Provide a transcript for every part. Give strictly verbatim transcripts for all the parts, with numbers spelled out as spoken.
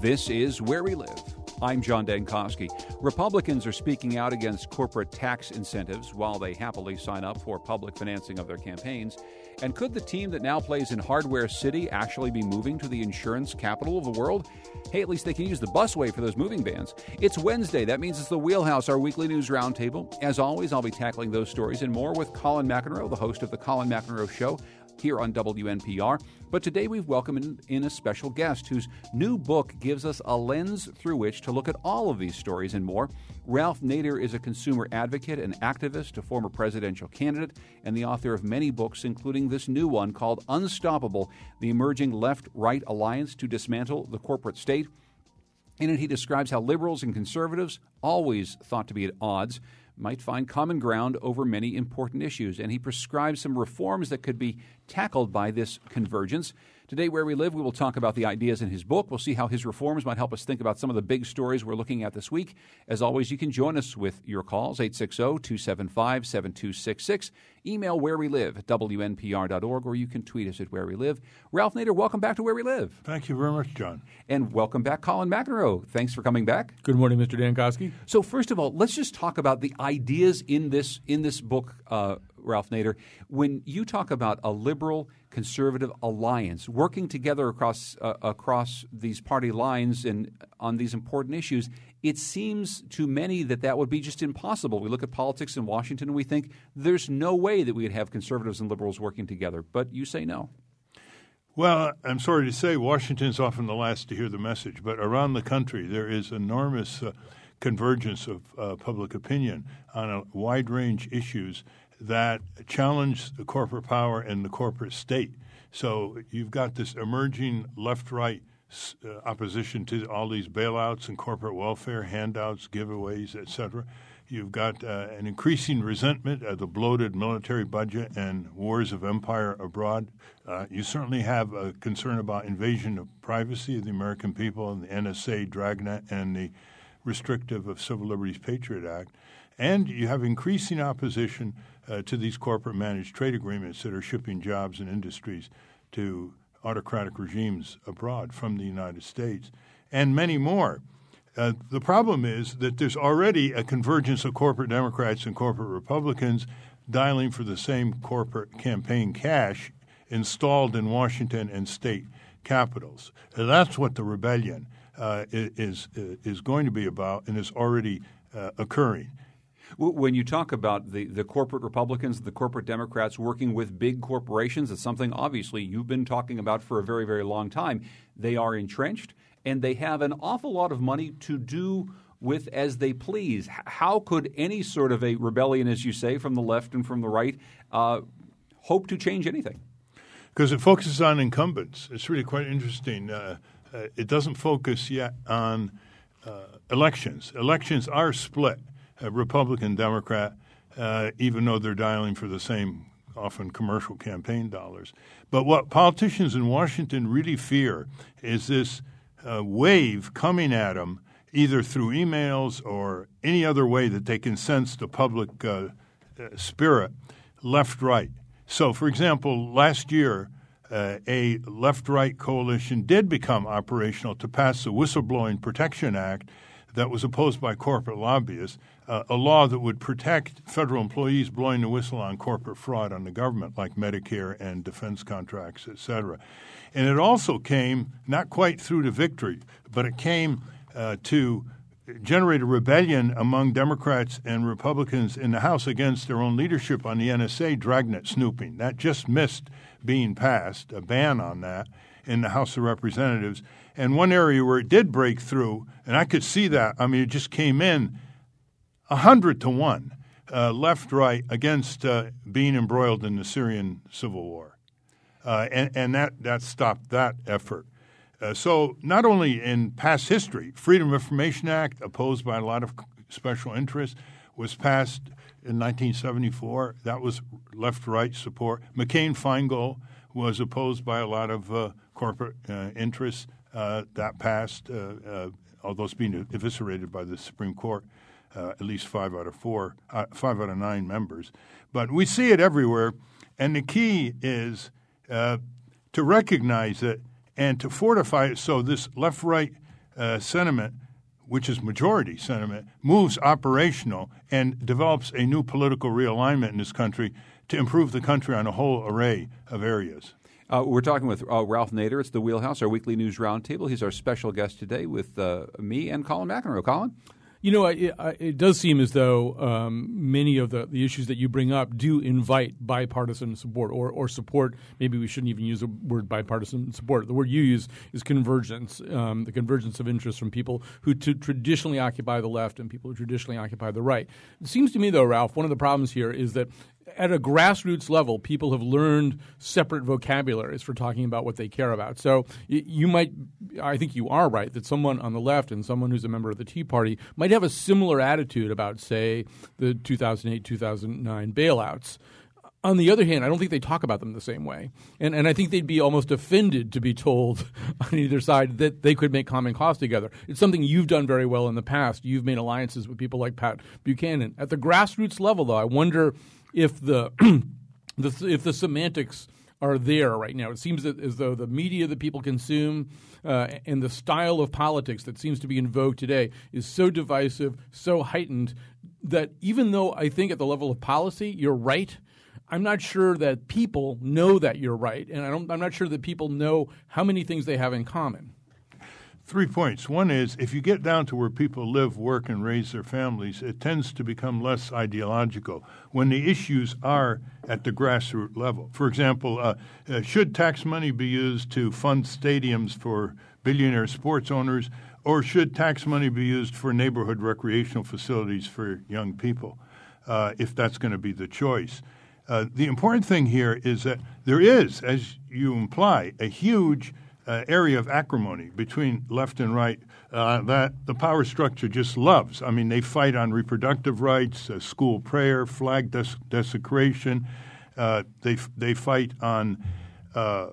This is Where We Live. I'm John Dankosky. Republicans are speaking out against corporate tax incentives while they happily sign up for public financing of their campaigns. And could the team that now plays in Hardware City actually be moving to the insurance capital of the world? Hey, at least they can use the busway for those moving vans. It's Wednesday. That means it's the Wheelhouse, our weekly news roundtable. As always, I'll be tackling those stories and more with Colin McEnroe, the host of The Colin McEnroe Show, here on W N P R. But today we've welcomed in a special guest whose new book gives us a lens through which to look at all of these stories and more. Ralph Nader is a consumer advocate and activist, a former presidential candidate, and the author of many books, including this new one called Unstoppable, the Emerging Left-Right Alliance to Dismantle the Corporate State. In it, he describes how liberals and conservatives, always thought to be at odds, might find common ground over many important issues, and he prescribes some reforms that could be tackled by this convergence. Today, Where We Live, we will talk about the ideas in his book. We'll see how his reforms might help us think about some of the big stories we're looking at this week. As always, you can join us with your calls, eight six zero, two seven five, seven two six six. Email where we live at W N P R dot org, or you can tweet us at Where We Live. Ralph Nader, welcome back to Where We Live. Thank you very much, John. And welcome back, Colin McEnroe. Thanks for coming back. Good morning, Mister Dankosky. So first of all, let's just talk about the ideas in this in this book, uh, Ralph Nader. When you talk about a liberal conservative alliance working together across uh, across these party lines and on these important issues, it seems to many that that would be just impossible. We look at politics in Washington and we think there's no way that we would have conservatives and liberals working together. But you say no. Well, I'm sorry to say Washington's often the last to hear the message, but around the country there is enormous uh, convergence of uh, public opinion on a wide range of issues that challenge the corporate power and the corporate state. So you've got this emerging left-right uh, opposition to all these bailouts and corporate welfare, handouts, giveaways, et cetera. You've got uh, an increasing resentment of the bloated military budget and wars of empire abroad. Uh, you certainly have a concern about invasion of privacy of the American people and the N S A, Dragnet, and the restrictive of Civil Liberties Patriot Act. And you have increasing opposition uh, to these corporate managed trade agreements that are shipping jobs and industries to autocratic regimes abroad from the United States, and many more. Uh, the problem is that there's already a convergence of corporate Democrats and corporate Republicans dialing for the same corporate campaign cash installed in Washington and state capitals. And that's what the rebellion uh, is, is going to be about and is already uh, occurring. When you talk about the, the corporate Republicans, the corporate Democrats working with big corporations, it's something obviously you've been talking about for a very, very long time. They are entrenched, and they have an awful lot of money to do with as they please. How could any sort of a rebellion, as you say, from the left and from the right, uh, hope to change anything? Because it focuses on incumbents. It's really quite interesting. Uh, uh, it doesn't focus yet on uh, elections. Elections are split. Uh, Republican, Democrat, uh, even though they're dialing for the same, often commercial campaign dollars. But what politicians in Washington really fear is this uh, wave coming at them either through emails or any other way that they can sense the public uh, uh, spirit, left-right. So, for example, last year, uh, a left-right coalition did become operational to pass the Whistleblowing Protection Act that was opposed by corporate lobbyists, uh, a law that would protect federal employees blowing the whistle on corporate fraud on the government, like Medicare and defense contracts, et cetera. And it also came not quite through to victory, but it came uh, to generate a rebellion among Democrats and Republicans in the House against their own leadership on the N S A dragnet snooping. That just missed being passed, a ban on that, in the House of Representatives. And one area where it did break through, and I could see that, I mean, it just came in a hundred to one, uh, left-right, against uh, being embroiled in the Syrian civil war. Uh, and and that, that stopped that effort. Uh, so not only in past history, Freedom of Information Act, opposed by a lot of special interests, was passed in nineteen seventy-four. That was left-right support. McCain-Feingold was opposed by a lot of uh, corporate uh, interests. Uh, that passed, uh, uh, although it's being eviscerated by the Supreme Court, uh, at least five out of four, uh, five out of nine members. But we see it everywhere, and the key is uh, to recognize it and to fortify it so this left-right uh, sentiment, which is majority sentiment, moves operational and develops a new political realignment in this country to improve the country on a whole array of areas. Uh, we're talking with uh, Ralph Nader. It's the Wheelhouse, our weekly news roundtable. He's our special guest today with uh, me and Colin McEnroe. Colin? You know, it, it does seem as though um, many of the, the issues that you bring up do invite bipartisan support or, or support. Maybe we shouldn't even use the word bipartisan support. The word you use is convergence, um, the convergence of interests from people who t- traditionally occupy the left and people who traditionally occupy the right. It seems to me, though, Ralph, one of the problems here is that at a grassroots level, people have learned separate vocabularies for talking about what they care about. So you might, I think you are right, that someone on the left and someone who's a member of the Tea Party might have a similar attitude about, say, the two thousand eight, two thousand nine bailouts. On the other hand, I don't think they talk about them the same way. And and I think they'd be almost offended to be told on either side that they could make common cause together. It's something you've done very well in the past. You've made alliances with people like Pat Buchanan. At the grassroots level, though, I wonder if the, the if the semantics are there right now. It seems that as though the media that people consume uh, and the style of politics that seems to be in vogue today is so divisive, so heightened, that even though I think at the level of policy you're right, I'm not sure that people know that you're right, and I don't, I'm not sure that people know how many things they have in common. Three points. One is, if you get down to where people live, work, and raise their families, it tends to become less ideological when the issues are at the grassroots level. For example, uh, uh, should tax money be used to fund stadiums for billionaire sports owners, or should tax money be used for neighborhood recreational facilities for young people, uh, if that's going to be the choice? Uh, the important thing here is that there is, as you imply, a huge Uh, area of acrimony between left and right uh, that the power structure just loves. I mean, they fight on reproductive rights, uh, school prayer, flag des- desecration. Uh, they they fight on uh,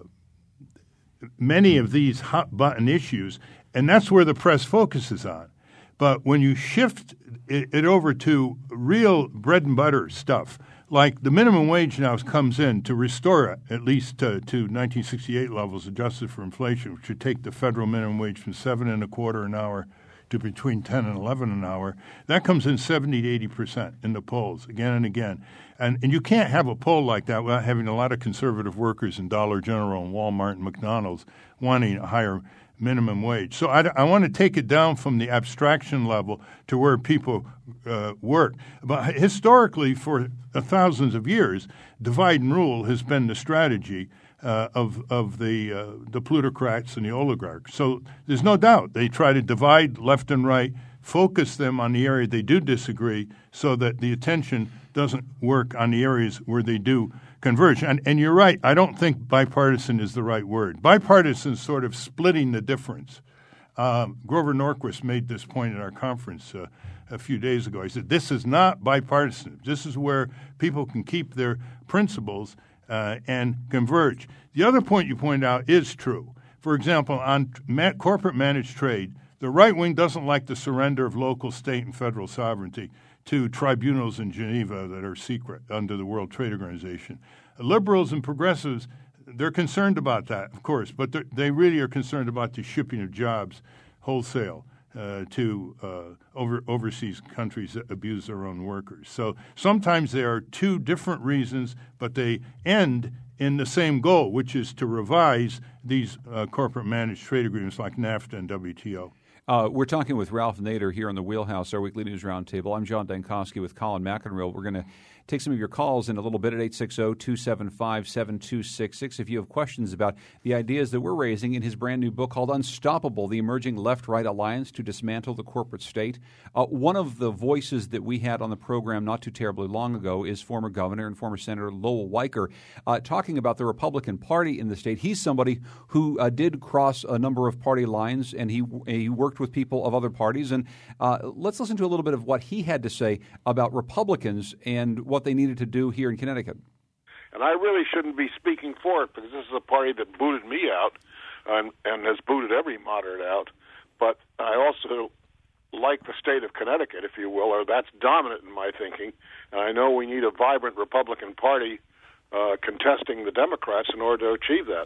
many of these hot-button issues, and that's where the press focuses on. But when you shift it, it over to real bread-and-butter stuff, like the minimum wage now comes in to restore it, at least to, to nineteen sixty-eight levels adjusted for inflation, which would take the federal minimum wage from seven and a quarter an hour to between ten and eleven an hour. That comes in seventy to eighty percent in the polls again and again. And, and you can't have a poll like that without having a lot of conservative workers in Dollar General and Walmart and McDonald's wanting a higher minimum wage. So I, I want to take it down from the abstraction level to where people uh, work. But historically, for uh, thousands of years, divide and rule has been the strategy uh, of of the uh, the plutocrats and the oligarchs. So there's no doubt they try to divide left and right, focus them on the area they do disagree, so that the attention doesn't work on the areas where they do converge. And, and you're right, I don't think bipartisan is the right word. Bipartisan is sort of splitting the difference. Um, Grover Norquist made this point at our conference uh, a few days ago. He said, this is not bipartisan. This is where people can keep their principles uh, and converge. The other point you pointed out is true. For example, on ma- corporate managed trade, the right wing doesn't like the surrender of local, state, and federal sovereignty to tribunals in Geneva that are secret under the World Trade Organization. Liberals and progressives, they're concerned about that, of course, but they really are concerned about the shipping of jobs wholesale uh, to uh, over, overseas countries that abuse their own workers. So sometimes there are two different reasons, but they end in the same goal, which is to revise these uh, corporate managed trade agreements like NAFTA and W T O. Uh, we're talking with Ralph Nader here on the Wheelhouse, our weekly news roundtable. I'm John Dankosky with Colin McEnroe. We're going to take some of your calls in a little bit at eight six zero, two seven five, seven two six six. If you have questions about the ideas that we're raising in his brand new book called Unstoppable, The Emerging Left-Right Alliance to Dismantle the Corporate State. Uh, one of the voices that we had on the program not too terribly long ago is former Governor and former Senator Lowell Weicker, uh, talking about the Republican Party in the state. He's somebody who uh, did cross a number of party lines, and he, he worked with people of other parties. And uh, let's listen to a little bit of what he had to say about Republicans and what they needed to do here in Connecticut. And I really shouldn't be speaking for it because this is a party that booted me out and, and has booted every moderate out. But I also like the state of Connecticut, if you will, or that's dominant in my thinking. And I know we need a vibrant Republican Party uh, contesting the Democrats in order to achieve that.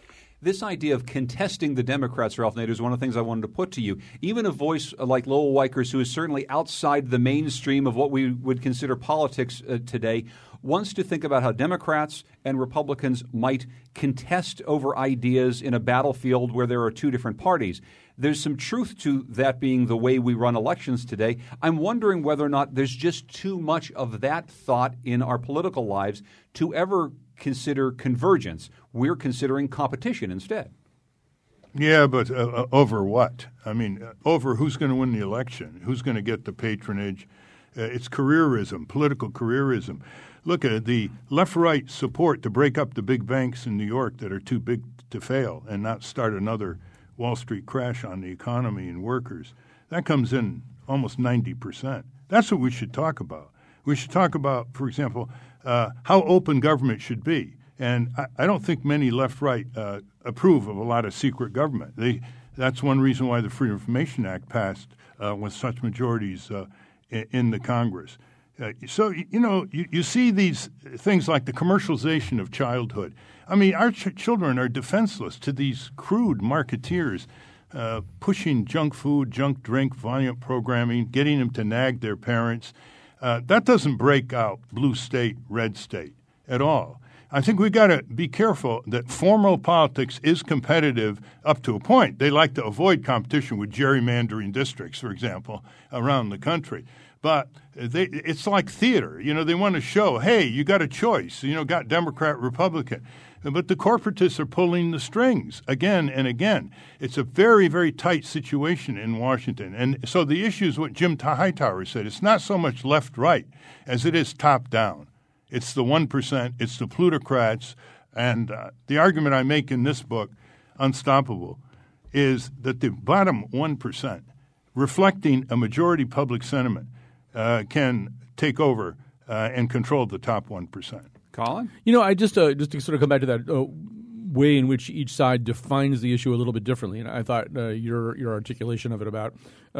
this idea of contesting the Democrats, Ralph Nader, is one of the things I wanted to put to you. Even a voice like Lowell Weichers, who is certainly outside the mainstream of what we would consider politics uh, today, wants to think about how Democrats and Republicans might contest over ideas in a battlefield where there are two different parties. There's some truth to that being the way we run elections today. I'm wondering whether or not there's just too much of that thought in our political lives to ever consider convergence. We're considering competition instead. Yeah, but uh, uh, over what? I mean, uh, over who's going to win the election, who's going to get the patronage. Uh, it's careerism, political careerism. Look at the left-right support to break up the big banks in New York that are too big to fail and not start another Wall Street crash on the economy and workers. That comes in almost ninety percent. That's what we should talk about. We should talk about, for example, uh, how open government should be. And I, I don't think many left-right uh, approve of a lot of secret government. They, that's one reason why the Freedom of Information Act passed uh, with such majorities uh, in, in the Congress. Uh, so, you know, you, you see these things like the commercialization of childhood. I mean, our ch- children are defenseless to these crude marketeers uh, pushing junk food, junk drink, violent programming, getting them to nag their parents. Uh, that doesn't break out blue state, red state at all. I think we got to be careful that formal politics is competitive up to a point. They like to avoid competition with gerrymandering districts, for example, around the country. But they, it's like theater. You know, they want to show, hey, you got a choice. You know, got Democrat, Republican. But the corporatists are pulling the strings again and again. It's a very, very tight situation in Washington. And so the issue is what Jim Hightower said. It's not so much left-right as it is top-down. It's the one percent. It's the plutocrats. And uh, the argument I make in this book, Unstoppable, is that the bottom one percent, reflecting a majority public sentiment, Uh, can take over uh, and control the top one percent. Colin? You know, I just uh, just to sort of come back to that uh, way in which each side defines the issue a little bit differently, and I thought uh, your your articulation of it about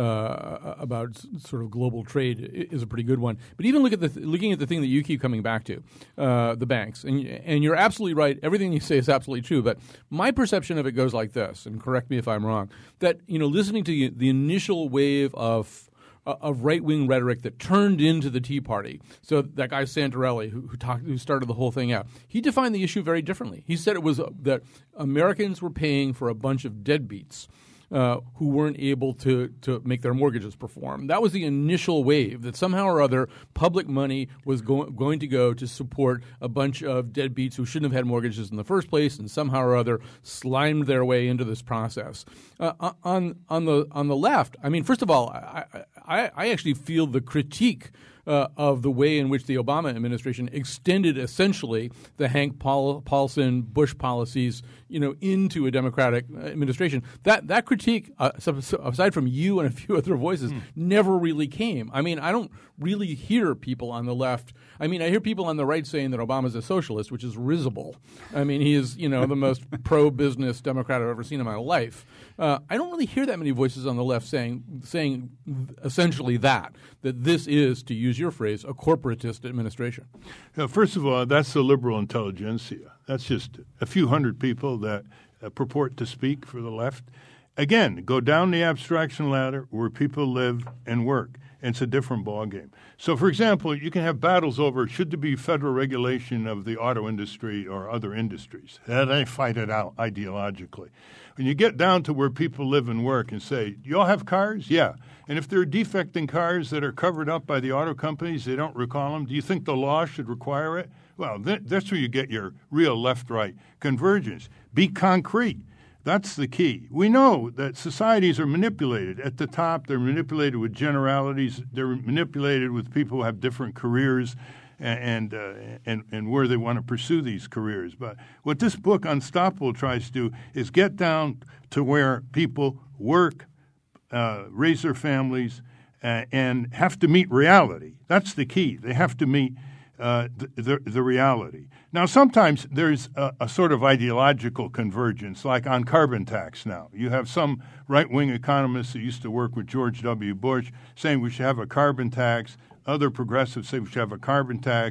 uh, about sort of global trade is a pretty good one. But even look at the th- looking at the thing that you keep coming back to, uh, the banks, and and you're absolutely right. Everything you say is absolutely true. But my perception of it goes like this, and correct me if I'm wrong. That you know, listening to the, the initial wave of of right-wing rhetoric that turned into the Tea Party. So that guy Santorelli, who who, talked, who started the whole thing out, he defined the issue very differently. He said it was uh, that Americans were paying for a bunch of deadbeats uh, who weren't able to to make their mortgages perform. That was the initial wave, that somehow or other public money was go- going to go to support a bunch of deadbeats who shouldn't have had mortgages in the first place, and somehow or other slimed their way into this process. Uh, on on the on the left, I mean, first of all, I, I, I actually feel the critique Uh, of the way in which the Obama administration extended essentially the Hank Paul, Paulson Bush policies, you know, into a Democratic administration. That that critique, uh, aside from you and a few other voices, mm. never really came. I mean, I don't really hear people on the left. I mean, I hear people on the right saying that Obama's a socialist, which is risible. I mean, he is, you know, the most pro-business Democrat I've ever seen in my life. Uh, I don't really hear that many voices on the left saying saying essentially that, that this is, to use your phrase, a corporatist administration. Now, first of all, that's the liberal intelligentsia. That's just a few hundred people that uh, purport to speak for the left. Again, go down the abstraction ladder where people live and work. It's a different ballgame. So, for example, you can have battles over should there be federal regulation of the auto industry or other industries. And they fight it out ideologically. When you get down to where people live and work and say, you all have cars? Yeah. And if there are defect in cars that are covered up by the auto companies, they don't recall them, do you think the law should require it? Well, th- that's where you get your real left-right convergence. Be concrete. That's the key. We know that societies are manipulated. At the top, they're manipulated with generalities. They're manipulated with people who have different careers and uh, and, and where they want to pursue these careers. But what this book, Unstoppable, tries to do is get down to where people work, uh, raise their families, uh, and have to meet reality. That's the key. They have to meet uh, the, the, the reality. Now, sometimes there's a, a sort of ideological convergence, like on carbon tax now. You have some right-wing economists that used to work with George W. Bush saying we should have a carbon tax. Other progressives say we should have a carbon tax.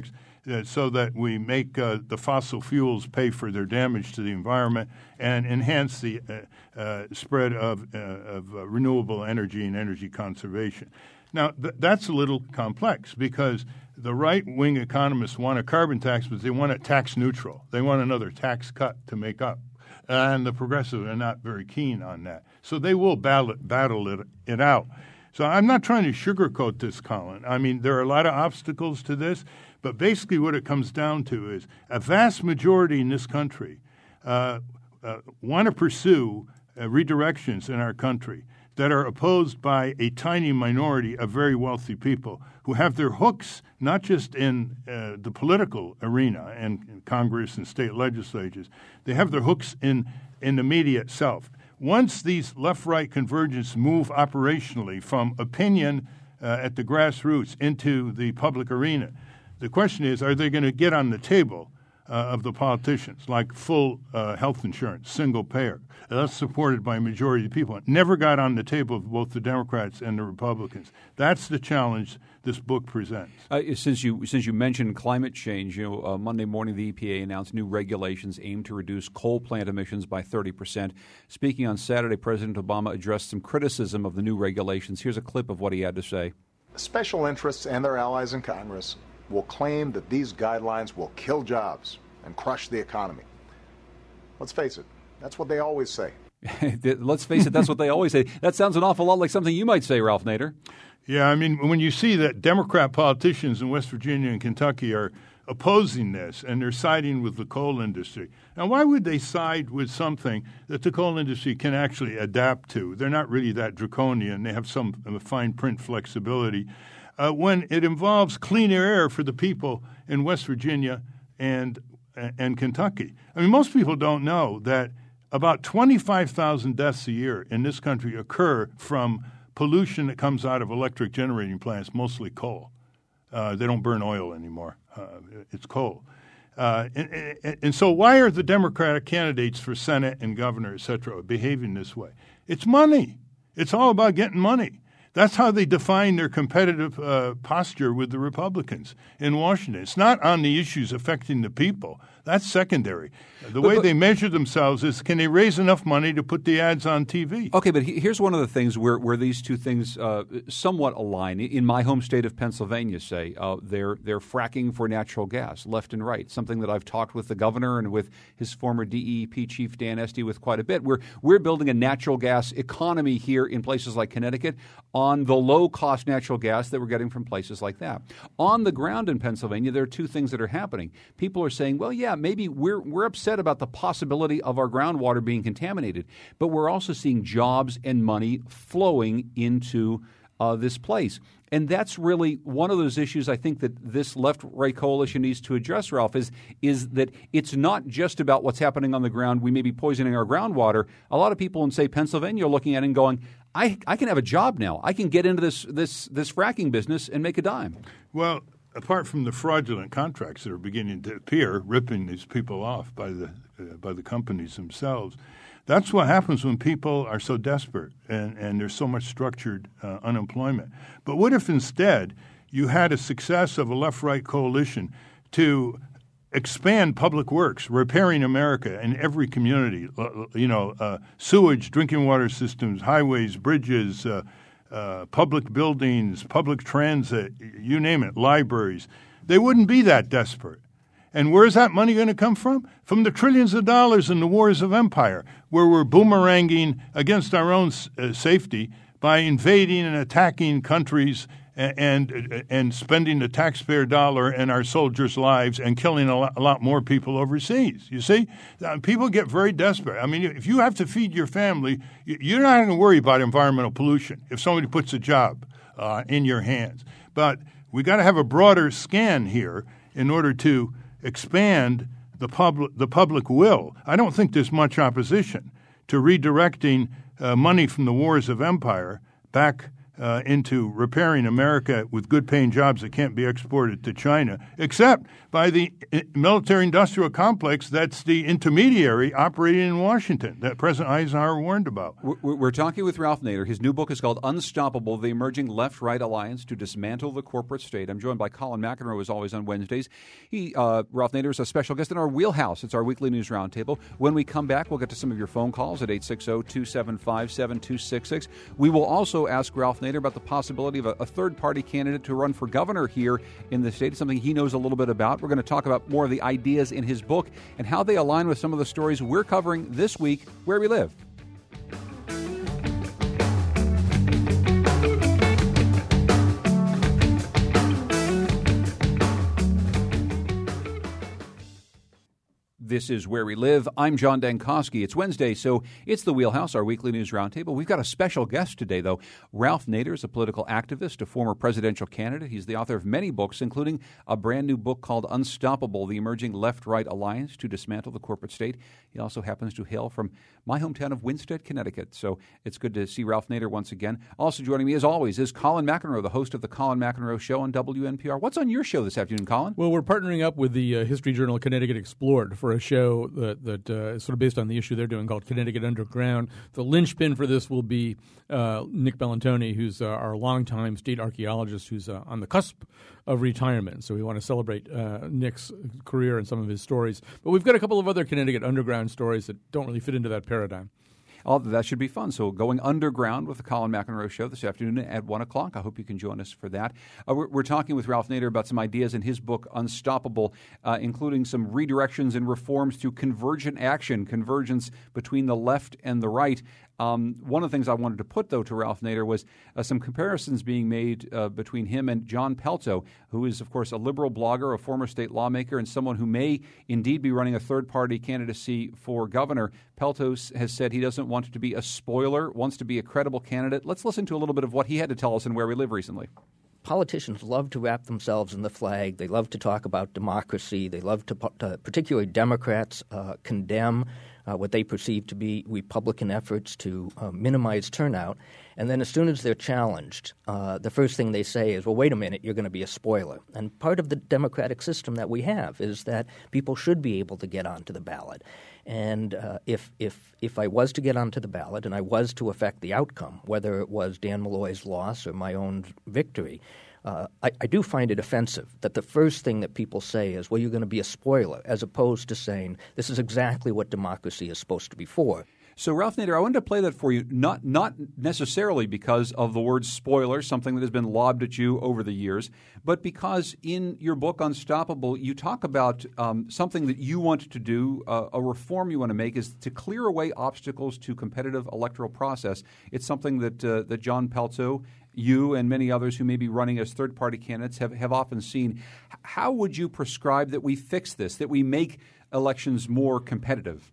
uh, so that we make uh, the fossil fuels pay for their damage to the environment and enhance the uh, uh, spread of, uh, of uh, renewable energy and energy conservation. Now, th- that's a little complex because the right-wing economists want a carbon tax, but they want it tax neutral. They want another tax cut to make up. And the progressives are not very keen on that. So they will battle, battle it, it out. So I'm not trying to sugarcoat this, Colin. I mean, there are a lot of obstacles to this, but basically what it comes down to is a vast majority in this country uh, uh, want to pursue uh, redirections in our country that are opposed by a tiny minority of very wealthy people who have their hooks not just in uh, the political arena and in Congress and state legislatures, they have their hooks in, in the media itself. Once these left-right convergence move operationally from opinion uh, at the grassroots into the public arena, the question is, are they going to get on the table uh, of the politicians, like full uh, health insurance, single payer? That's supported by a majority of the people. It never got on the table of both the Democrats and the Republicans. That's the challenge this book presents. Uh, since you since you mentioned climate change, you know, uh, Monday morning the E P A announced new regulations aimed to reduce coal plant emissions by thirty percent. Speaking on Saturday, President Obama addressed some criticism of the new regulations. Here's a clip of what he had to say. Special interests and their allies in Congress will claim that these guidelines will kill jobs and crush the economy. Let's face it. That's what they always say. Let's face it, that's what they always say. That sounds an awful lot like something you might say, Ralph Nader. Yeah, I mean, when you see that Democrat politicians in West Virginia and Kentucky are opposing this and they're siding with the coal industry. Now, why would they side with something that the coal industry can actually adapt to? They're not really that draconian. They have some fine print flexibility. Uh, when it involves cleaner air for the people in West Virginia and and Kentucky. I mean, most people don't know that about twenty-five thousand deaths a year in this country occur from pollution that comes out of electric generating plants, mostly coal. Uh, they don't burn oil anymore. Uh, it's coal. Uh, and, and, and so why are the Democratic candidates for Senate and governor, et cetera, behaving this way? It's money. It's all about getting money. That's how they define their competitive uh, posture with the Republicans in Washington. It's not on the issues affecting the people. That's secondary. The but, way but, they measure themselves is, can they raise enough money to put the ads on T V? Okay, but he, here's one of the things where, where these two things uh, somewhat align. In my home state of Pennsylvania, say, uh, they're, they're fracking for natural gas left and right, something that I've talked with the governor and with his former D E P chief, Dan Esty, with quite a bit. We're, we're building a natural gas economy here in places like Connecticut on the low-cost natural gas that we're getting from places like that. On the ground in Pennsylvania, there are two things that are happening. People are saying, well, yeah, maybe we're we're upset about the possibility of our groundwater being contaminated, but we're also seeing jobs and money flowing into uh, this place. And that's really one of those issues I think that this left-right coalition needs to address, Ralph, is, is that it's not just about what's happening on the ground. We may be poisoning our groundwater. A lot of people in, say, Pennsylvania are looking at it and going, I, I can have a job now. I can get into this, this, this fracking business and make a dime. Well, apart from the fraudulent contracts that are beginning to appear, ripping these people off by the uh, by the companies themselves, that's what happens when people are so desperate and, and there's so much structured uh, unemployment. But what if instead you had a success of a left-right coalition to expand public works, repairing America in every community, uh, you know, uh, sewage, drinking water systems, highways, bridges, uh, Uh, public buildings, public transit, you name it, libraries, they wouldn't be that desperate. And where's that money going to come from? From the trillions of dollars in the wars of empire, where we're boomeranging against our own uh, safety by invading and attacking countries and, and and spending the taxpayer dollar and our soldiers' lives and killing a lot, a lot more people overseas. You see, uh, people get very desperate. I mean, if you have to feed your family, you're not going to worry about environmental pollution if somebody puts a job uh, in your hands. But we got to have a broader scan here in order to expand the public the public will. I don't think there's much opposition to redirecting uh, money from the wars of empire back uh, into repairing America with good-paying jobs that can't be exported to China, except by the military-industrial complex that's the intermediary operating in Washington that President Eisenhower warned about. We're, we're talking with Ralph Nader. His new book is called Unstoppable, The Emerging Left-Right Alliance to Dismantle the Corporate State. I'm joined by Colin McEnroe, as always, on Wednesdays. He, uh, Ralph Nader is a special guest in our wheelhouse. It's our weekly news roundtable. When we come back, we'll get to some of your phone calls at eight six zero, two seven five, seven two six six. We will also ask Ralph Nader about the possibility of a, a third-party candidate to run for governor here in the state. It's something he knows a little bit about. We're going to talk about more of the ideas in his book and how they align with some of the stories we're covering this week where we live. This is Where We Live. I'm John Dankosky. It's Wednesday, so it's the Wheelhouse, our weekly news roundtable. We've got a special guest today, though. Ralph Nader is a political activist, a former presidential candidate. He's the author of many books, including a brand new book called Unstoppable, The Emerging Left-Right Alliance to Dismantle the Corporate State. He also happens to hail from my hometown of Winsted, Connecticut. So it's good to see Ralph Nader once again. Also joining me, as always, is Colin McEnroe, the host of the Colin McEnroe Show on W N P R. What's on your show this afternoon, Colin? Well, we're partnering up with the uh, History Journal Connecticut Explored for a show that, that uh, is sort of based on the issue they're doing called Connecticut Underground. The linchpin for this will be uh, Nick Bellantoni, who's uh, our longtime state archaeologist who's uh, on the cusp of retirement. So we want to celebrate uh, Nick's career and some of his stories. But we've got a couple of other Connecticut Underground stories that don't really fit into that paradigm. Oh, that should be fun. So going underground with the Colin McEnroe Show this afternoon at one o'clock. I hope you can join us for that. Uh, we're, we're talking with Ralph Nader about some ideas in his book, Unstoppable, uh, including some redirections and reforms to convergent action, convergence between the left and the right. Um, one of the things I wanted to put, though, to Ralph Nader was uh, some comparisons being made uh, between him and John Pelto, who is, of course, a liberal blogger, a former state lawmaker, and someone who may indeed be running a third-party candidacy for governor. Pelto has said he doesn't want to be a spoiler, wants to be a credible candidate. Let's listen to a little bit of what he had to tell us in Where We Live recently. Politicians love to wrap themselves in the flag. They love to talk about democracy. They love to, to particularly Democrats, uh, condemn uh, what they perceive to be Republican efforts to uh, minimize turnout. And then as soon as they're challenged, uh, the first thing they say is, well, wait a minute, you're going to be a spoiler. And part of the democratic system that we have is that people should be able to get onto the ballot. And uh, if if if I was to get onto the ballot and I was to affect the outcome, whether it was Dan Malloy's loss or my own victory, uh, I, I do find it offensive that the first thing that people say is, well, you're going to be a spoiler, as opposed to saying this is exactly what democracy is supposed to be for. So, Ralph Nader, I wanted to play that for you, not not necessarily because of the word spoiler, something that has been lobbed at you over the years, but because in your book, Unstoppable, you talk about um, something that you want to do, uh, a reform you want to make, is to clear away obstacles to competitive electoral process. It's something that uh, that John Pelto, you and many others who may be running as third-party candidates have, have often seen. How would you prescribe that we fix this, that we make elections more competitive?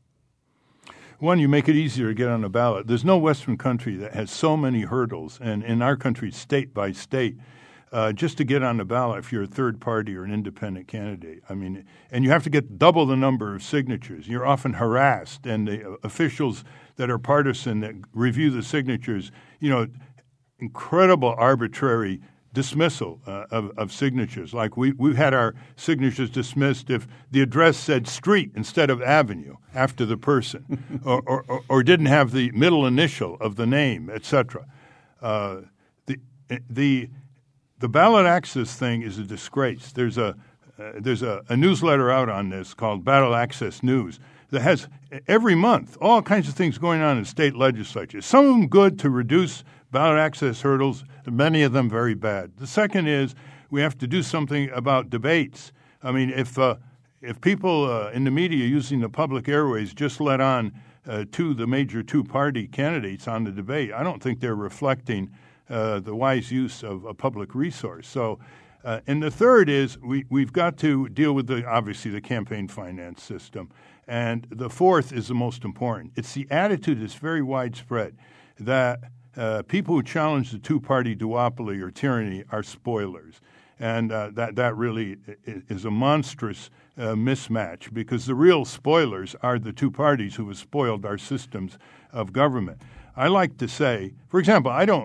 One, you make it easier to get on the ballot. There's no Western country that has so many hurdles, and in our country, state by state, uh, just to get on the ballot if you're a third party or an independent candidate. I mean, and you have to get double the number of signatures. You're often harassed, and the officials that are partisan that review the signatures, you know, incredible arbitrary dismissal uh, of, of signatures. Like we, we've had our signatures dismissed if the address said street instead of avenue after the person or, or, or didn't have the middle initial of the name, et cetera. Uh, the, the, the ballot access thing is a disgrace. There's a, uh, there's a, a newsletter out on this called Ballot Access News that has every month all kinds of things going on in state legislatures. Some of them good to reduce ballot access hurdles, many of them very bad. The second is we have to do something about debates. I mean, if uh, if people uh, in the media using the public airways just let on uh, to the major two-party candidates on the debate, I don't think they're reflecting uh, the wise use of a public resource. So, uh, and the third is we, we've got to deal with, the obviously, the campaign finance system. And the fourth is the most important. It's the attitude that's very widespread that Uh, people who challenge the two-party duopoly or tyranny are spoilers. And uh, that, that really is a monstrous uh, mismatch, because the real spoilers are the two parties who have spoiled our systems of government. I like to say, for example, I don't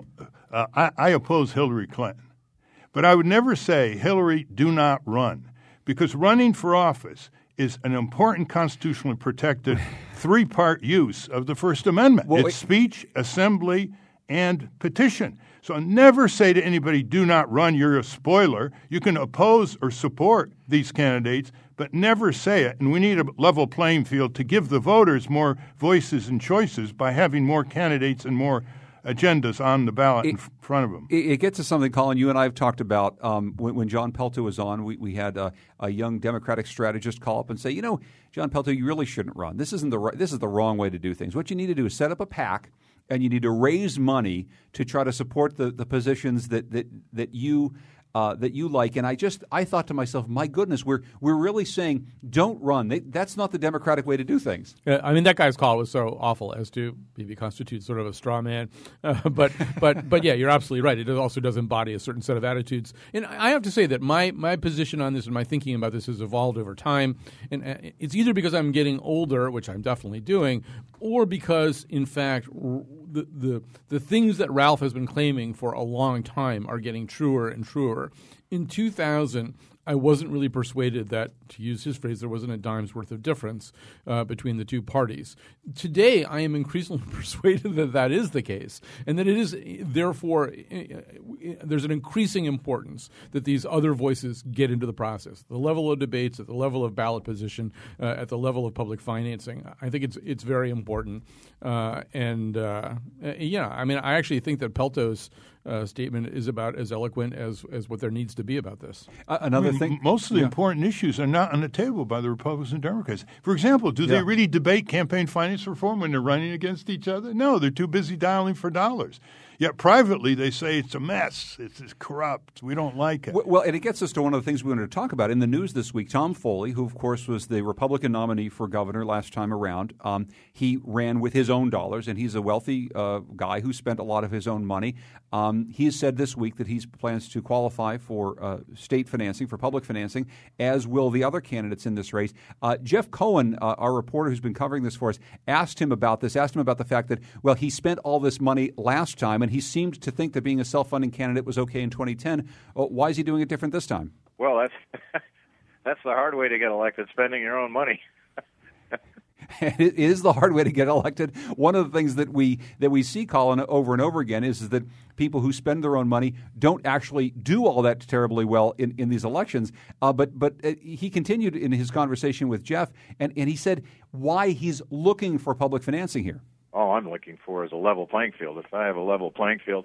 uh, I, I oppose Hillary Clinton. But I would never say, Hillary, do not run, because running for office is an important constitutionally protected three-part use of the First Amendment. Well, it's wait. speech, assembly, and petition. So never say to anybody, do not run, you're a spoiler. You can oppose or support these candidates, but never say it. And we need a level playing field to give the voters more voices and choices by having more candidates and more agendas on the ballot it, in front of them. It, it gets to something, Colin, you and I have talked about. Um, when, when John Pelto was on, we, we had a, a young Democratic strategist call up and say, you know, John Pelto, you really shouldn't run. This isn't the right, this is the wrong way to do things. What you need to do is set up a PAC, and you need to raise money to try to support the, the positions that that that you uh, that you like. And I just I thought to myself, my goodness, we're we're really saying don't run. They, that's not the Democratic way to do things. Uh, I mean, that guy's call was so awful as to maybe constitute sort of a straw man. Uh, but but but yeah, you're absolutely right. It also does embody a certain set of attitudes. And I have to say that my my position on this and my thinking about this has evolved over time. And uh, it's either because I'm getting older, which I'm definitely doing, or because in fact the the the things that Ralph has been claiming for a long time are getting truer and truer. In two thousand, I wasn't really persuaded that, to use his phrase, there wasn't a dime's worth of difference uh, between the two parties. Today, I am increasingly persuaded that that is the case, and that it is, therefore, there's an increasing importance that these other voices get into the process. The level of debates, at the level of ballot position, uh, at the level of public financing. I think it's it's very important. Uh, and, uh, yeah, I mean, I actually think that Pelto's Uh, statement is about as eloquent as, as what there needs to be about this. Uh, another I mean, thing, most of the yeah. important issues are not on the table by the Republicans and Democrats. For example, do Yeah. they really debate campaign finance reform when they're running against each other? No, they're too busy dialing for dollars. Yet privately they say it's a mess, it's, it's corrupt, we don't like it. Well, and it gets us to one of the things we wanted to talk about. In the news this week, Tom Foley, who, of course, was the Republican nominee for governor last time around, um, he ran with his own dollars, and he's a wealthy uh, guy who spent a lot of his own money. Um, he has said this week that he plans to qualify for uh, state financing, for public financing, as will the other candidates in this race. Uh, Jeff Cohen, uh, our reporter who's been covering this for us, asked him about this, asked him about the fact that, well, he spent all this money last time, and he seemed to think that being a self-funding candidate was okay in twenty ten. Oh, why is he doing it different this time? Well, that's that's the hard way to get elected, spending your own money. It is the hard way to get elected. One of the things that we that we see, Colin, over and over again is, is that people who spend their own money don't actually do all that terribly well in, in these elections. Uh, but but uh, he continued in his conversation with Jeff, and, and he said why he's looking for public financing here. All I'm looking for is a level playing field. If I have a level playing field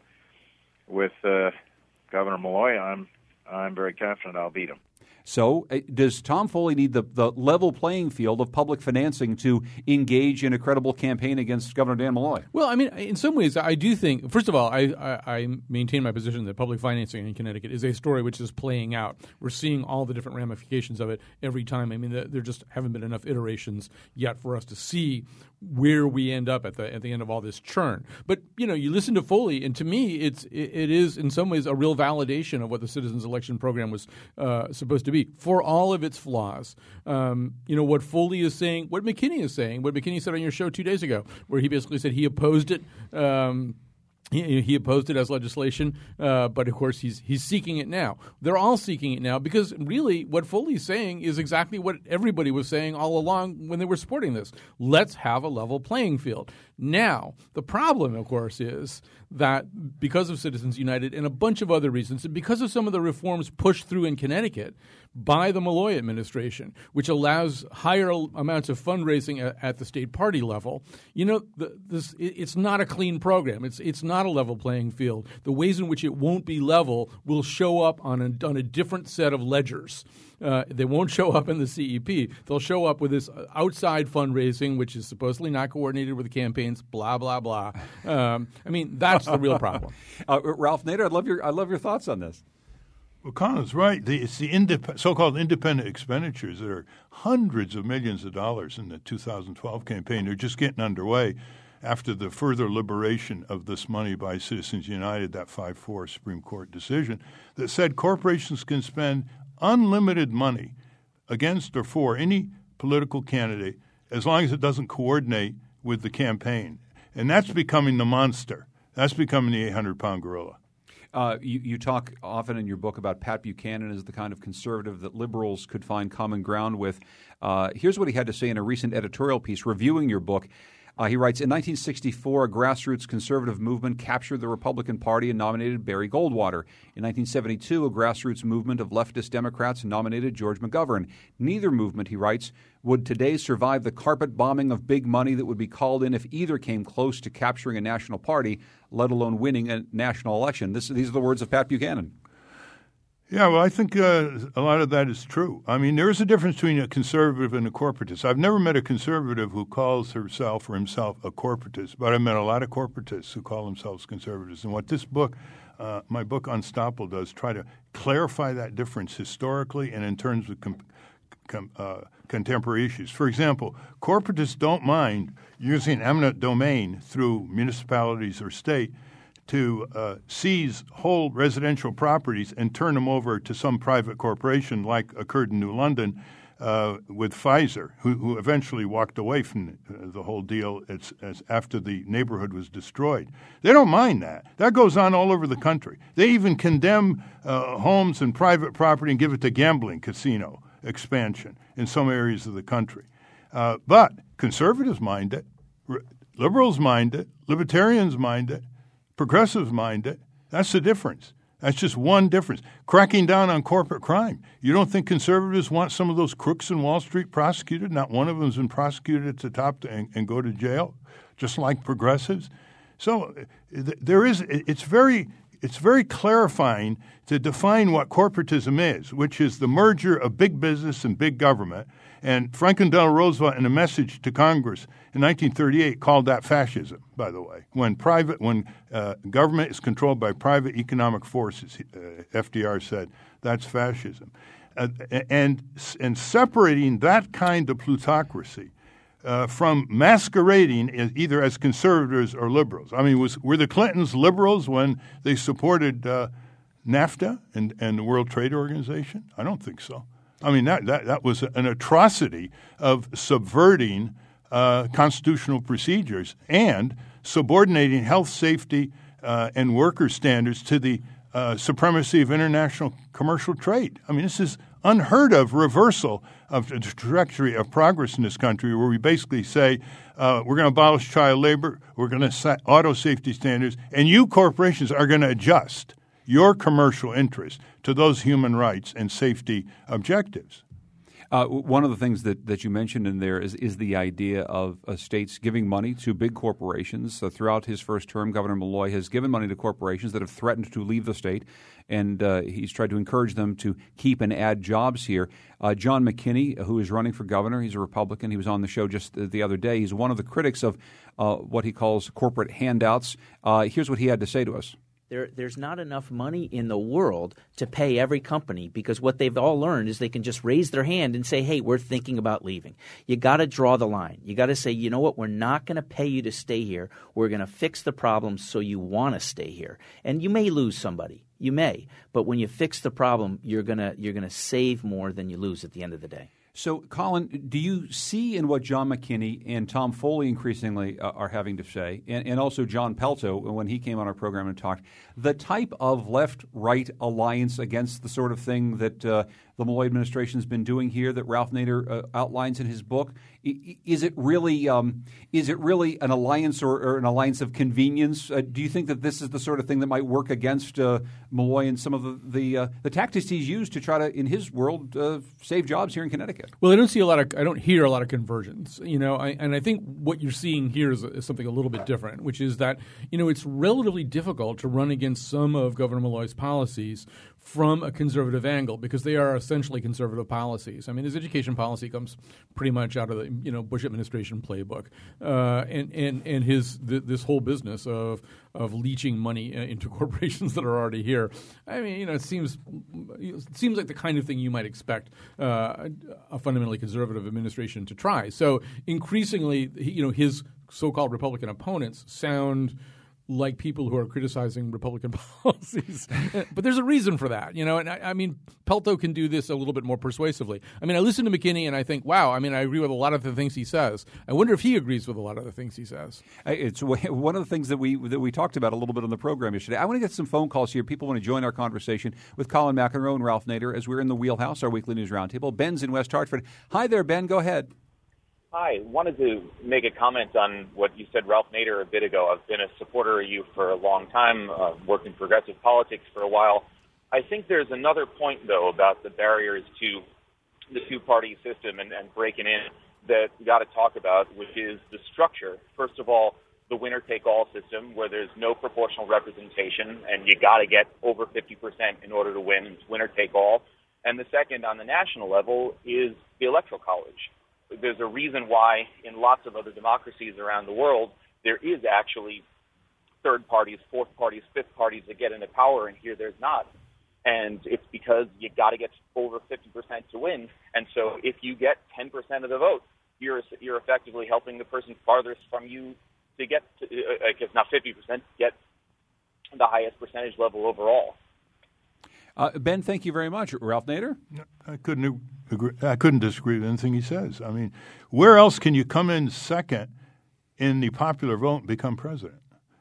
with uh, Governor Malloy, I'm I'm very confident I'll beat him. So uh, does Tom Foley need the, the level playing field of public financing to engage in a credible campaign against Governor Dan Malloy? Well, I mean, in some ways, I do think, first of all, I, I, I maintain my position that public financing in Connecticut is a story which is playing out. We're seeing all the different ramifications of it every time. I mean, there just haven't been enough iterations yet for us to see where we end up at the at the end of all this churn. But, you know, you listen to Foley, and to me, it's it, it is in some ways a real validation of what the Citizens Election Program was uh, supposed to be, for all of its flaws. Um, you know, what Foley is saying, what McKinney is saying, what McKinney said on your show two days ago, where he basically said he opposed it. Um, He, he opposed it as legislation, uh, but of course he's he's seeking it now. They're all seeking it now because really what Foley's saying is exactly what everybody was saying all along when they were supporting this. Let's have a level playing field. Now, the problem, of course, is that because of Citizens United and a bunch of other reasons, and because of some of the reforms pushed through in Connecticut by the Malloy administration, which allows higher amounts of fundraising at, at the state party level, you know, the, this it, it's not a clean program. It's it's not a level playing field. The ways in which it won't be level will show up on a, on a different set of ledgers. Uh, they won't show up in the C E P. They'll show up with this outside fundraising, which is supposedly not coordinated with the campaigns. Blah blah blah. Um, I mean, that's the real problem. uh, Ralph Nader, I'd love your I'd love your thoughts on this. Well, Colin's right. The, it's the indep- so-called independent expenditures that are hundreds of millions of dollars in the two thousand twelve campaign. They're just getting underway after the further liberation of this money by Citizens United, that five four Supreme Court decision that said corporations can spend unlimited money against or for any political candidate as long as it doesn't coordinate with the campaign. And that's becoming the monster That's becoming the eight hundred pound gorilla. Uh, you, you talk often in your book about Pat Buchanan as the kind of conservative that liberals could find common ground with. Uh, here's what he had to say in a recent editorial piece reviewing your book. Uh, he writes, in nineteen sixty-four, a grassroots conservative movement captured the Republican Party and nominated Barry Goldwater. In nineteen seventy-two, a grassroots movement of leftist Democrats nominated George McGovern. Neither movement, he writes, would today survive the carpet bombing of big money that would be called in if either came close to capturing a national party, let alone winning a national election. This, these are the words of Pat Buchanan. Yeah, well, I think uh, a lot of that is true. I mean, there is a difference between a conservative and a corporatist. I've never met a conservative who calls herself or himself a corporatist, but I've met a lot of corporatists who call themselves conservatives. And what this book, uh, my book Unstoppable, does try to clarify that difference historically and in terms of com- com- uh, contemporary issues. For example, corporatists don't mind using eminent domain through municipalities or state to uh, seize whole residential properties and turn them over to some private corporation like occurred in New London uh, with Pfizer, who, who eventually walked away from the whole deal as, as after the neighborhood was destroyed. They don't mind that. That goes on all over the country. They even condemn uh, homes and private property and give it to gambling casino expansion in some areas of the country. Uh, but conservatives mind it. Liberals mind it. Libertarians mind it. Progressives mind it. That's the difference. That's just one difference. Cracking down on corporate crime. You don't think conservatives want some of those crooks in Wall Street prosecuted? Not one of them has been prosecuted at the top to, and, and go to jail, just like progressives. So th- there is. It's very. It's very clarifying to define what corporatism is, which is the merger of big business and big government. And Franklin Delano Roosevelt, in a message to Congress in nineteen thirty-eight, called that fascism, by the way. When private, when uh, government is controlled by private economic forces, uh, F D R said, that's fascism. Uh, and, and separating that kind of plutocracy uh, from masquerading as either as conservatives or liberals. I mean, was, were the Clintons liberals when they supported uh, NAFTA and, and the World Trade Organization? I don't think so. I mean, that, that, that was an atrocity of subverting uh, constitutional procedures and subordinating health, safety, uh, and worker standards to the uh, supremacy of international commercial trade. I mean, this is unheard of reversal of the trajectory of progress in this country where we basically say uh, we're going to abolish child labor, we're going to set auto safety standards, and you corporations are going to adjust your commercial interests to those human rights and safety objectives. Uh, one of the things that, that you mentioned in there is, is the idea of uh, states giving money to big corporations. So throughout his first term, Governor Malloy has given money to corporations that have threatened to leave the state, and uh, he's tried to encourage them to keep and add jobs here. Uh, John McKinney, who is running for governor, he's a Republican. He was on the show just the other day. He's one of the critics of uh, what he calls corporate handouts. Uh, here's what he had to say to us. There, there's not enough money in the world to pay every company because what they've all learned is they can just raise their hand and say, hey, we're thinking about leaving. You got to draw the line. You got to say, you know what, we're not going to pay you to stay here. We're going to fix the problem so you want to stay here. And you may lose somebody. You may. But when you fix the problem, you're going to you're going to save more than you lose at the end of the day. So, Colin, do you see in what John McKinney and Tom Foley increasingly uh, are having to say, and, and also John Pelto when he came on our program and talked, the type of left-right alliance against the sort of thing that uh, the Malloy administration has been doing here that Ralph Nader uh, outlines in his book? I, is it really um, is it really an alliance or, or an alliance of convenience? Uh, do you think that this is the sort of thing that might work against uh, Malloy and some of the the, uh, the tactics he's used to try to, in his world, uh, save jobs here in Connecticut? Well, I don't see a lot of, I don't hear a lot of convergence, you know, I, and I think what you're seeing here is, is something a little bit different, which is that, you know, it's relatively difficult to run against some of Governor Malloy's policies from a conservative angle because they are essentially conservative policies. I mean, his education policy comes pretty much out of the, you know, Bush administration playbook, uh, and and and his th- this whole business of of leeching money into corporations that are already here. I mean, you know, it seems it seems like the kind of thing you might expect uh, a fundamentally conservative administration to try. So increasingly, you know, his so-called Republican opponents sound like people who are criticizing Republican policies. But there's a reason for that, you know. And I, I mean, Pelto can do this a little bit more persuasively. I mean, I listen to McKinney and I think, wow, I mean, I agree with a lot of the things he says. I wonder if he agrees with a lot of the things he says. It's one of the things that we that we talked about a little bit on the program yesterday. I want to get some phone calls here. People want to join our conversation with Colin McEnroe and Ralph Nader as we're in the Wheelhouse, our weekly news roundtable. Ben's in West Hartford. Hi there, Ben. Go ahead. Hi. Wanted to make a comment on what you said, Ralph Nader, a bit ago. I've been a supporter of you for a long time, uh, worked in progressive politics for a while. I think there's another point, though, about the barriers to the two-party system and, and breaking in that we got to talk about, which is the structure. First of all, the winner-take-all system, where there's no proportional representation, and you got to get over fifty percent in order to win. It's winner-take-all. And the second, on the national level, is the Electoral College. There's a reason why in lots of other democracies around the world, there is actually third parties, fourth parties, fifth parties that get into power, and here there's not. And it's because you got to get over fifty percent to win. And so if you get ten percent of the vote, you're you're effectively helping the person farthest from you to get, to, uh, I guess not fifty percent, get the highest percentage level overall. Uh, Ben, thank you very much. Ralph Nader? I couldn't agree. I couldn't disagree with anything he says. I mean, where else can you come in second in the popular vote and become president?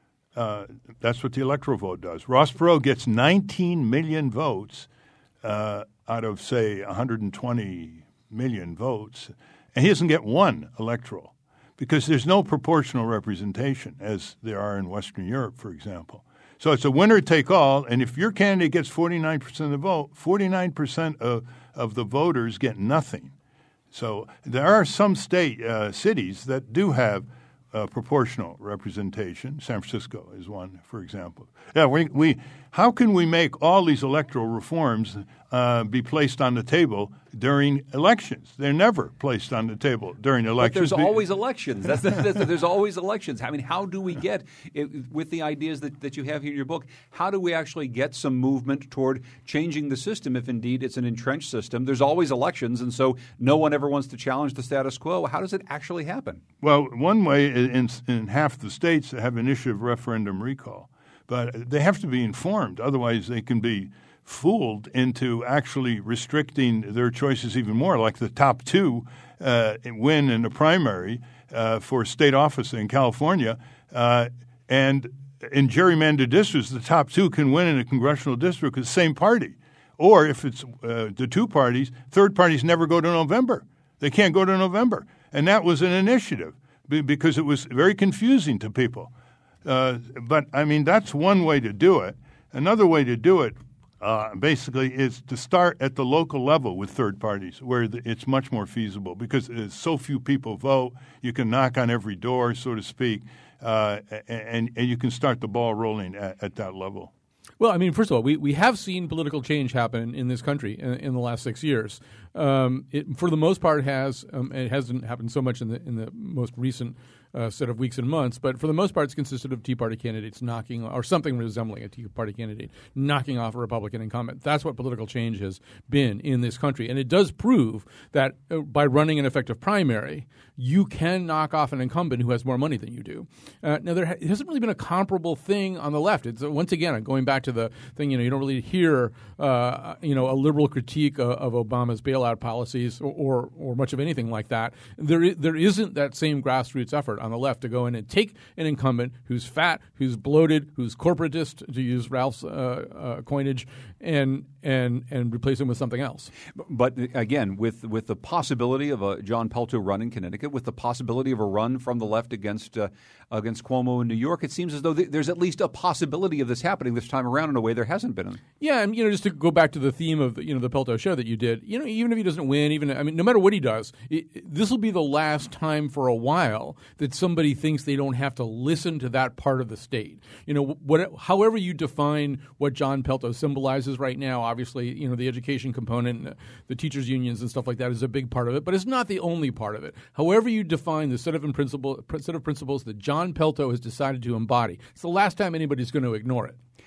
Uh, that's what the electoral vote does. Ross Perot gets nineteen million votes uh, out of, say, one hundred twenty million votes, and he doesn't get one electoral because there's no proportional representation, as there are in Western Europe, for example. So it's a winner-take-all, and if your candidate gets forty-nine percent of the vote, forty-nine percent of, of the voters get nothing. So there are some state uh, cities that do have uh, proportional representation. San Francisco is one, for example. Yeah, we, we how can we make all these electoral reforms uh, be placed on the table during elections? They're never placed on the table during elections. But there's always elections. That's, that's, there's always elections. I mean, how do we get, it, with the ideas that, that you have here in your book, how do we actually get some movement toward changing the system if indeed it's an entrenched system? There's always elections, and so no one ever wants to challenge the status quo. How does it actually happen? Well, one way in, in half the states have an issue of referendum recall. But they have to be informed. Otherwise, they can be fooled into actually restricting their choices even more, like the top two uh, win in the primary uh, for state office in California. Uh, and in gerrymandered districts, the top two can win in a congressional district with the same party. Or if it's uh, the two parties, third parties never go to November. They can't go to November. And that was an initiative because it was very confusing to people. Uh, but, I mean, that's one way to do it. Another way to do it, uh, basically, is to start at the local level with third parties where the, it's much more feasible because so few people vote. You can knock on every door, so to speak, uh, and, and you can start the ball rolling at, at that level. Well, I mean, first of all, we, we have seen political change happen in this country in, in the last six years. Um, it, for the most part, has um, it hasn't happened so much in the in the most recent uh, set of weeks and months, but for the most part, it's consisted of Tea Party candidates knocking, or something resembling a Tea Party candidate, knocking off a Republican incumbent. That's what political change has been in this country, and it does prove that uh, by running an effective primary, you can knock off an incumbent who has more money than you do. Uh, now, there ha- hasn't really been a comparable thing on the left. It's uh, once again going back to the thing. You know, you don't really hear uh, you know a liberal critique of, of Obama's bailout policies or, or or much of anything like that. There is, there isn't that same grassroots effort on the left to go in and take an incumbent who's fat, who's bloated, who's corporatist, to use Ralph's uh, uh, coinage, and and and replace him with something else. But again, with with the possibility of a John Pelto run in Connecticut, with the possibility of a run from the left against uh, against Cuomo in New York, it seems as though th- there's at least a possibility of this happening this time around in a way there hasn't been. Yeah, and you know, just to go back to the theme of you know the Pelto show that you did, you know, even if he doesn't win, even I mean, no matter what he does, this will be the last time for a while that somebody thinks they don't have to listen to that part of the state. You know, what, however you define what John Pelto symbolizes right now, obviously, you know, the education component, the teachers' unions and stuff like that is a big part of it, but it's not the only part of it. However you define the set of, principle, set of principles that John Pelto has decided to embody, it's the last time anybody's going to ignore it.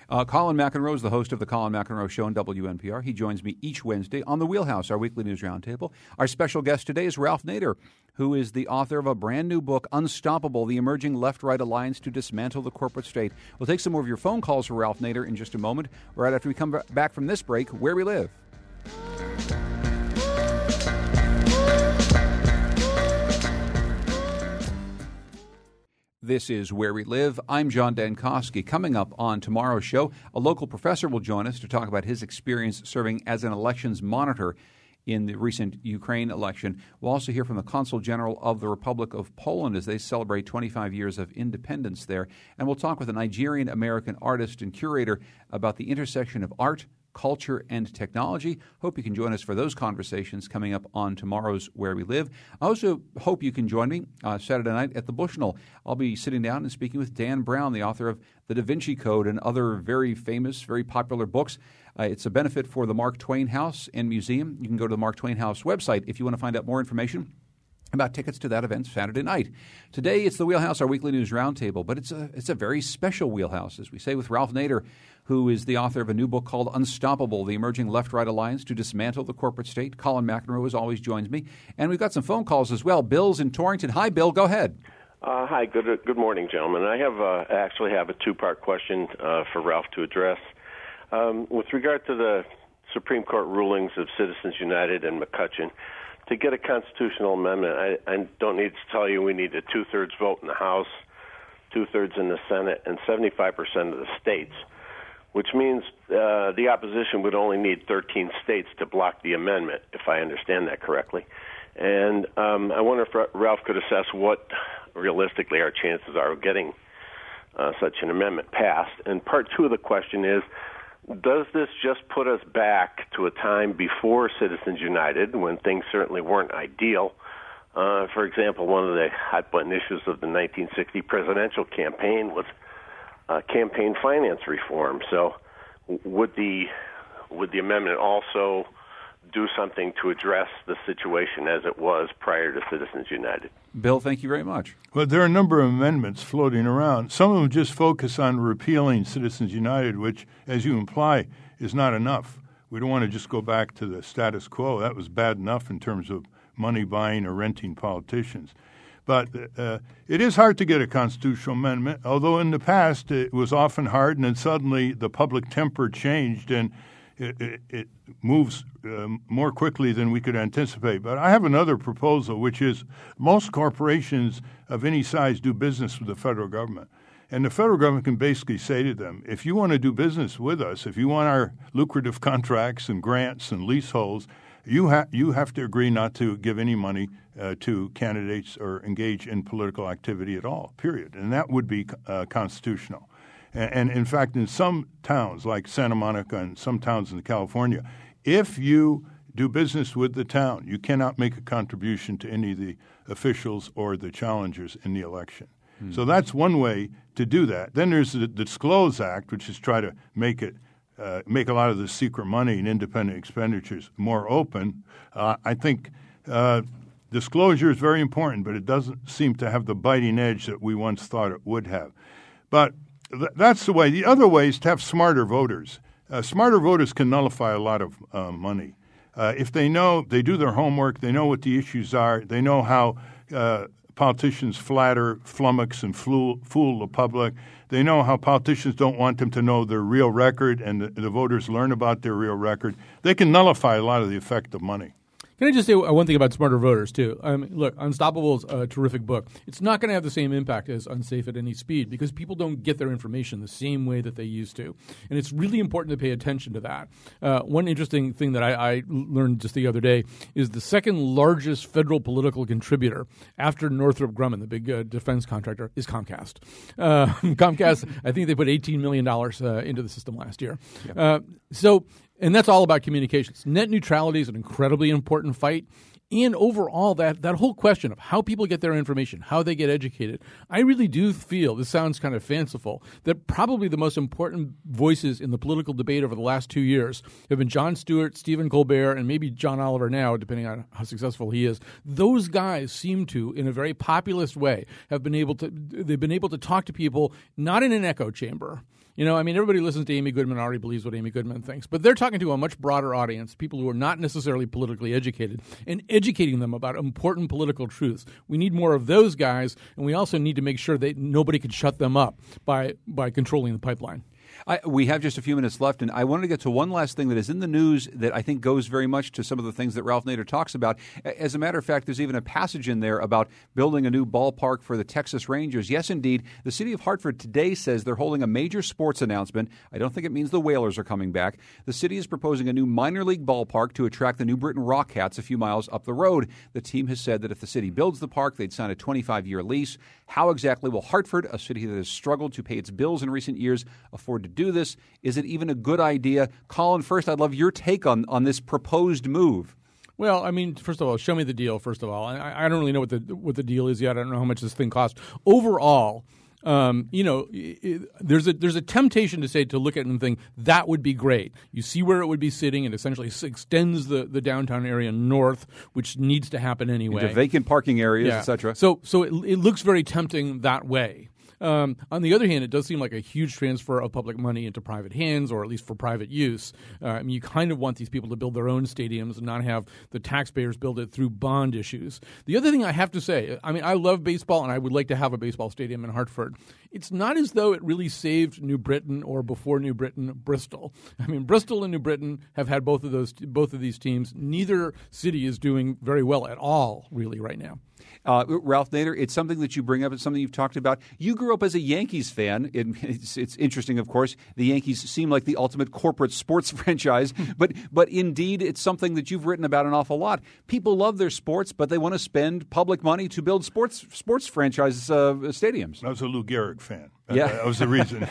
Uh, Colin McEnroe is the host of the Colin McEnroe Show on W N P R. He joins me each Wednesday on The Wheelhouse, our weekly news roundtable. Our special guest today is Ralph Nader, who is the author of a brand new book, Unstoppable, The Emerging Left-Right Alliance to Dismantle the Corporate State. We'll take some more of your phone calls for Ralph Nader in just a moment, right after we come back from this break, Where We Live. This is Where We Live. I'm John Dankosky. Coming up on tomorrow's show, a local professor will join us to talk about his experience serving as an elections monitor in the recent Ukraine election. We'll also hear from the Consul General of the Republic of Poland as they celebrate twenty-five years of independence there. And we'll talk with a Nigerian-American artist and curator about the intersection of art, culture, and technology. Hope you can join us for those conversations coming up on tomorrow's Where We Live. I also hope you can join me uh, Saturday night at the Bushnell. I'll be sitting down and speaking with Dan Brown, the author of The Da Vinci Code and other very famous, very popular books. Uh, it's a benefit for the Mark Twain House and Museum. You can go to the Mark Twain House website if you want to find out more information about tickets to that event Saturday night. Today, it's the Wheelhouse, our weekly news roundtable, but it's a it's a very special Wheelhouse, as we say, with Ralph Nader, who is the author of a new book called Unstoppable, The Emerging Left-Right Alliance to Dismantle the Corporate State. Colin McEnroe, as always, joins me. And we've got some phone calls as well. Bill's in Torrington. Hi, Bill. Go ahead. Uh, hi. Good good morning, gentlemen. I have uh, I actually have a two-part question uh, for Ralph to address. Um, with regard to the Supreme Court rulings of Citizens United and McCutcheon, to get a constitutional amendment, I, I don't need to tell you we need a two-thirds vote in the House, two-thirds in the Senate, and seventy-five percent of the states, which means uh, the opposition would only need thirteen states to block the amendment, if I understand that correctly. And um, I wonder if Ralph could assess what, realistically, our chances are of getting uh, such an amendment passed. And part two of the question is, does this just put us back to a time before Citizens United, when things certainly weren't ideal? Uh, for example, one of the hot-button issues of the nineteen sixty presidential campaign was uh, campaign finance reform. So would the would the amendment also do something to address the situation as it was prior to Citizens United? Bill, thank you very much. Well, there are a number of amendments floating around. Some of them just focus on repealing Citizens United, which, as you imply, is not enough. We don't want to just go back to the status quo. That was bad enough in terms of money buying or renting politicians. But uh, it is hard to get a constitutional amendment, although in the past it was often hard, and then suddenly the public temper changed and It, it, it moves uh, more quickly than we could anticipate. But I have another proposal, which is most corporations of any size do business with the federal government. And the federal government can basically say to them, if you want to do business with us, if you want our lucrative contracts and grants and leaseholds, you, ha- you have to agree not to give any money uh, to candidates or engage in political activity at all, period. And that would be uh, constitutional. And in fact, in some towns like Santa Monica and some towns in California, if you do business with the town, you cannot make a contribution to any of the officials or the challengers in the election. Hmm. So that's one way to do that. Then there's the Disclose Act, which is try to make it uh, make a lot of the secret money and independent expenditures more open. Uh, I think uh, disclosure is very important, but it doesn't seem to have the biting edge that we once thought it would have. But that's the way. The other way is to have smarter voters. Uh, smarter voters can nullify a lot of uh, money. Uh, if they know, they do their homework, they know what the issues are, they know how uh, politicians flatter, flummox, and fool, fool the public. They know how politicians don't want them to know their real record, and the, the voters learn about their real record. They can nullify a lot of the effect of money. Can I just say one thing about Smarter Voters, too? I mean, look, Unstoppable is a terrific book. It's not going to have the same impact as Unsafe at Any Speed because people don't get their information the same way that they used to. And it's really important to pay attention to that. Uh, one interesting thing that I, I learned just the other day is the second largest federal political contributor after Northrop Grumman, the big uh, defense contractor, is Comcast. Uh, Comcast, I think they put eighteen million dollars uh, into the system last year. Yep. Uh, so... And that's all about communications. Net neutrality is an incredibly important fight. And overall, that, that whole question of how people get their information, how they get educated, I really do feel, this sounds kind of fanciful, that probably the most important voices in the political debate over the last two years have been Jon Stewart, Stephen Colbert, and maybe John Oliver now, depending on how successful he is. Those guys seem to, in a very populist way, have been able to, they've been able to talk to people not in an echo chamber, You know, I mean, everybody listens to Amy Goodman, already believes what Amy Goodman thinks, but they're talking to a much broader audience, people who are not necessarily politically educated, and educating them about important political truths. We need more of those guys, and we also need to make sure that nobody can shut them up by by controlling the pipeline. I, we have just a few minutes left, and I wanted to get to one last thing that is in the news that I think goes very much to some of the things that Ralph Nader talks about. As a matter of fact, there's even a passage in there about building a new ballpark for the Texas Rangers. Yes, indeed. The city of Hartford today says they're holding a major sports announcement. I don't think it means the Whalers are coming back. The city is proposing a new minor league ballpark to attract the New Britain Rockcats a few miles up the road. The team has said that if the city builds the park, they'd sign a twenty-five-year lease. How exactly will Hartford, a city that has struggled to pay its bills in recent years, afford to do this? Is it even a good idea? Colin, first, I'd love your take on, on this proposed move. Well, I mean, first of all, show me the deal, first of all. I, I don't really know what the what the deal is yet. I don't know how much this thing costs. Overall, um, you know, it, there's a there's a temptation to say, to look at it and think, that would be great. You see where it would be sitting. It essentially extends the, the downtown area north, which needs to happen anyway. Into vacant parking areas, yeah. et cetera. So, so it, it looks very tempting that way. Um, on the other hand, it does seem like a huge transfer of public money into private hands, or at least for private use. Uh, I mean, you kind of want these people to build their own stadiums and not have the taxpayers build it through bond issues. The other thing I have to say, I mean, I love baseball, and I would like to have a baseball stadium in Hartford. It's not as though it really saved New Britain, or before New Britain, Bristol. I mean, Bristol and New Britain have had both of those, both of these teams. Neither city is doing very well at all, really, right now. Uh, Ralph Nader, it's something that you bring up. It's something you've talked about. You grew up as a Yankees fan. It, it's, it's interesting, of course. The Yankees seem like the ultimate corporate sports franchise, but but indeed, it's something that you've written about an awful lot. People love their sports, but they want to spend public money to build sports sports franchise uh, stadiums. I was a Lou Gehrig fan. Yeah. That was the reason.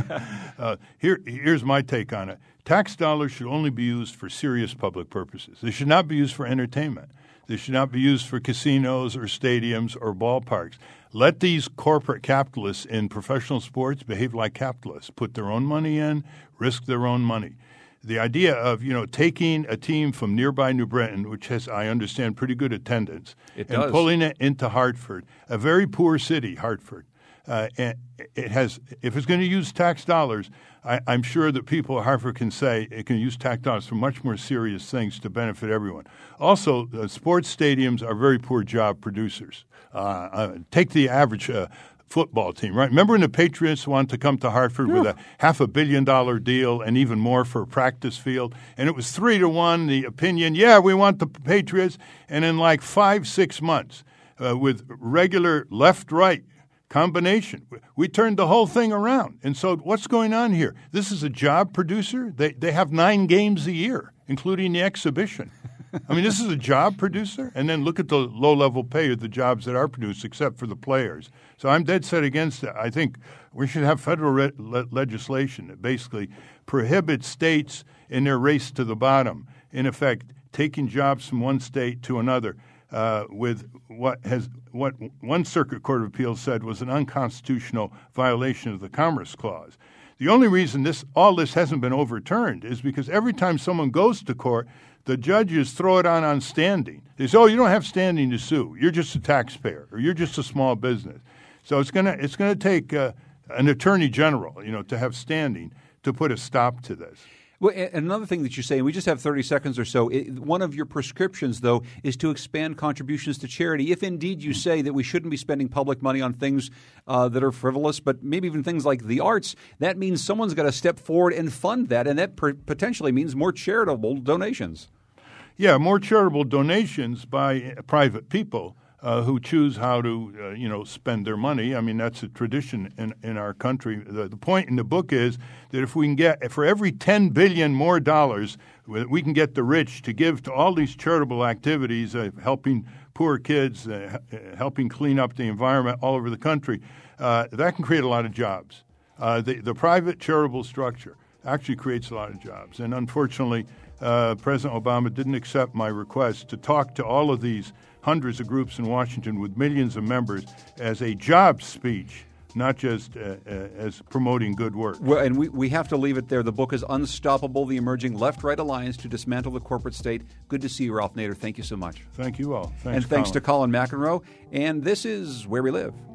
uh, here, here's my take on it. Tax dollars should only be used for serious public purposes. They should not be used for entertainment. They should not be used for casinos or stadiums or ballparks. Let these corporate capitalists in professional sports behave like capitalists, put their own money in, risk their own money. The idea of, you know, taking a team from nearby New Britain, which has, I understand, pretty good attendance, it and does. pulling it into Hartford, a very poor city, Hartford. Uh, and it has, if it's going to use tax dollars, I, I'm sure that people at Hartford can say it can use tax dollars for much more serious things to benefit everyone. Also, uh, sports stadiums are very poor job producers. Uh, uh, take the average uh, football team, right? Remember when the Patriots wanted to come to Hartford yeah. with a half a billion dollar deal and even more for a practice field? And it was three to one, the opinion, yeah, we want the Patriots. And in like five, six months, uh, with regular left-right combination, we turned the whole thing around. And so what's going on here? This is a job producer. They they have nine games a year, including the exhibition. I mean, this is a job producer. And then look at the low-level pay of the jobs that are produced, except for the players. So I'm dead set against that. I think we should have federal re- le- legislation that basically prohibits states in their race to the bottom, in effect, taking jobs from one state to another. Uh, with what has what one circuit court of appeals said was an unconstitutional violation of the Commerce Clause. The only reason this all this hasn't been overturned is because every time someone goes to court, the judges throw it on on standing. They say, "Oh, you don't have standing to sue. You're just a taxpayer, or you're just a small business." So it's gonna it's gonna take uh, an attorney general, you know, to have standing to put a stop to this. Well, and another thing that you say, and we just have thirty seconds or so, it, one of your prescriptions, though, is to expand contributions to charity. If indeed you say that we shouldn't be spending public money on things uh, that are frivolous, but maybe even things like the arts, that means someone's got to step forward and fund that, and that per- potentially means more charitable donations. Yeah, more charitable donations by private people uh, who choose how to, uh, you know, spend their money. I mean, that's a tradition in, in our country. The, the point in the book is that if we can get, for every ten billion dollars more dollars, we can get the rich to give to all these charitable activities, uh, helping poor kids, uh, helping clean up the environment all over the country, uh, that can create a lot of jobs. Uh, the, the private charitable structure actually creates a lot of jobs. And unfortunately, uh, President Obama didn't accept my request to talk to all of these hundreds of groups in Washington with millions of members as a job speech, not just uh, uh, as promoting good work. Well, and we, we have to leave it there. The book is Unstoppable, the Emerging Left-Right Alliance to Dismantle the Corporate State. Good to see you, Ralph Nader. Thank you so much. Thank you all. Thanks, and thanks Colin. to Colin McEnroe. And this is Where We Live.